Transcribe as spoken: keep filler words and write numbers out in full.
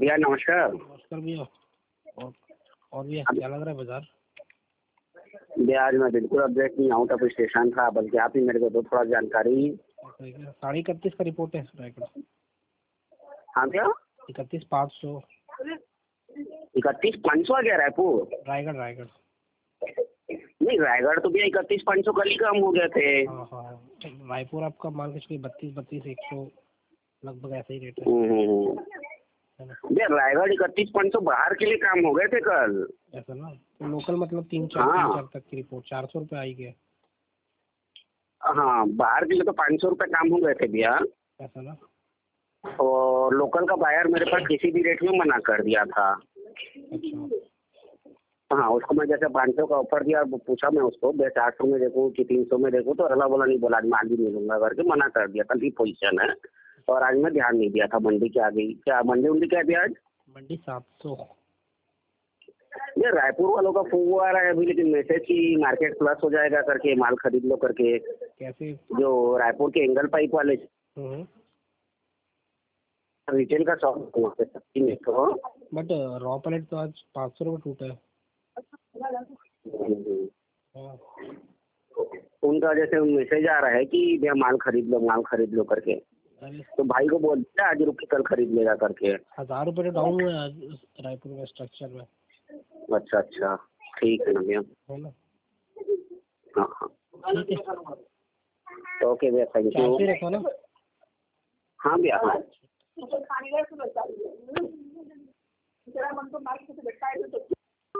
भैया नमस्कार। नमस्कार भैया। और और भैया क्या लग रहा है बाजार? भैया आज मैं बिल्कुल अपडेट नहीं आउट ऑफ स्टेशन था, बल्कि आप ही मेरे को दो थोड़ा जानकारी। साढ़े इकतीस का रिपोर्ट है रायगढ़। हाँ भैया इकतीस पाँच सौ। इकतीस पाँच सौ आ गया रायपुर। रायगढ़ रायगढ़ नहीं रायगढ़ तो भैया इकतीस पाँच सौ कल ही कम हो गए थे। हाँ हाँ रायपुर आपका मान के चलिए बत्तीस बत्तीस एक सौ लगभग ऐसा ही रेट है। हम्म, हम्म, है ना? भैया रायगढ़ इकतीस पाँच सौ बाहर के लिए काम हो गए थे कल। ऐसा ना, तो लोकल मतलब तीन चार हाँ तीन चार तक की रिपोर्ट चार सौ रुपये आई गया। हाँ बाहर के लिए तो पाँच सौ रुपये काम हो गए थे भैया। ऐसा ना। और लोकल का बायर मेरे पास किसी भी रेट में मना कर दिया था। अच्छा हाँ उसको मैं जैसे पाँच सौ का ऑफर दिया, वो पूछा मैं उसको भैया चार सौ में देखूँ कि तीन सौ में देखूँ, तो अगला बोला नहीं, बोला आज माल भी नहीं लूंगा करके मना कर दिया था। ठीक पोजीशन है। और आज मैं ध्यान नहीं दिया था, मंडी क्या आ गई, क्या मंडी उंडी क्या थी आज? मंडी सात सौ। ये रायपुर वालों का फोन आ रहा है अभी, लेकिन मैसेज की मार्केट प्लस हो जाएगा करके, माल खरीद लो करके। कैसे? जो रायपुर के एंगल पाइप वाले हम्म रिटेल का शॉप में तो बट रॉ पैलेट तो आज पाँच सौ रुपये टूटा है। हाँ। उनका जैसे मैसेज आ रहा है कि भैया माल खरीद लो, माल खरीद लो करके। अरे तो भाई को बोल दिया आज रुक के कल खरीद लेगा करके। हजार रुपये तो डाउन हुआ है आज रायपुर में स्ट्रक्चर में। अच्छा अच्छा ठीक है ना भैया। है ना? हाँ हाँ ठीक है। ओके भैया थैंक चार यू। पे रखो ना। हाँ भैया हाँ।